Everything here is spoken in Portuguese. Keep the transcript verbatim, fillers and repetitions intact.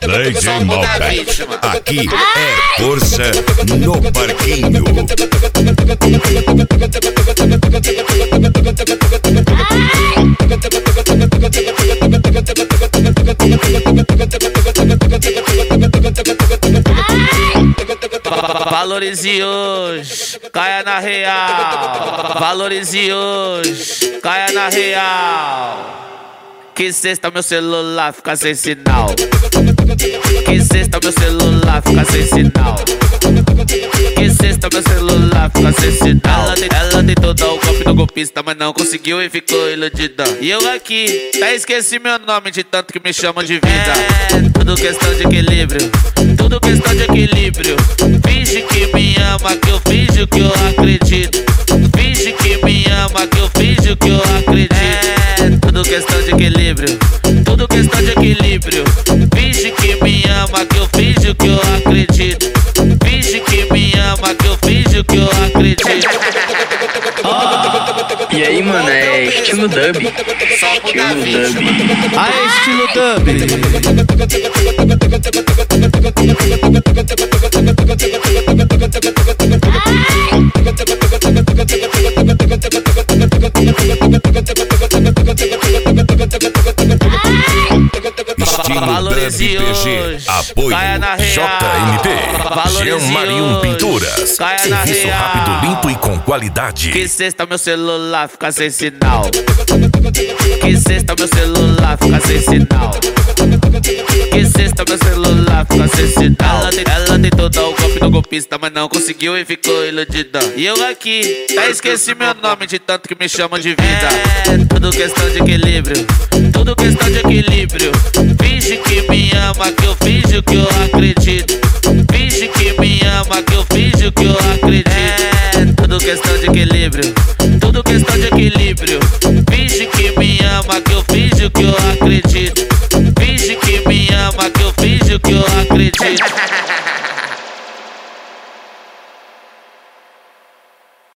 D J Malbec, aqui é força no parquinho. Valorize hoje, caia na real. Valorize hoje, caia na real. Que sexta meu celular fica sem sinal. Que sexta meu celular fica sem sinal. Que sexta meu celular fica sem sinal. Ela, ela tentou dar o golpe do golpista, mas não conseguiu e ficou iludida. E eu aqui, até esqueci meu nome de tanto que me chamam de vida. É tudo questão de equilíbrio, tudo questão de equilíbrio. Finge que me ama, que eu finjo que eu acredito. Finge que me ama, que eu finjo que eu acredito. É tudo questão de equilíbrio, tudo questão de equilíbrio. Finge que me ama, que eu finjo que eu acredito. Finge que me ama, que eu finjo que eu acredito. Oh. E aí, mano, é estilo dub. Estilo dub. Aê, estilo dub. Estilo Valorize Dub P G, hoje, apoio caia na real. J M P, Valorize Jean Marium hoje, Pinturas, caia na serviço real. rápido, limpo e com qualidade. Que sexta meu celular fica sem sinal. Que sexta meu celular fica sem sinal. Que sexta meu celular fica sem sinal. Ela, ela tentou dar o golpe do golpista, mas não conseguiu e ficou iludida. E eu aqui, até esqueci meu nome de tanto que me chamam de vida. É tudo questão de equilíbrio, tudo questão de equilíbrio. Finge que me ama, que eu finjo que eu acredito. Finge que me ama, que eu finjo que eu acredito. É tudo questão de equilíbrio, tudo questão de equilíbrio. Finge que me ama, que eu finjo que eu acredito. Finge que me ama, que eu finjo que eu acredito.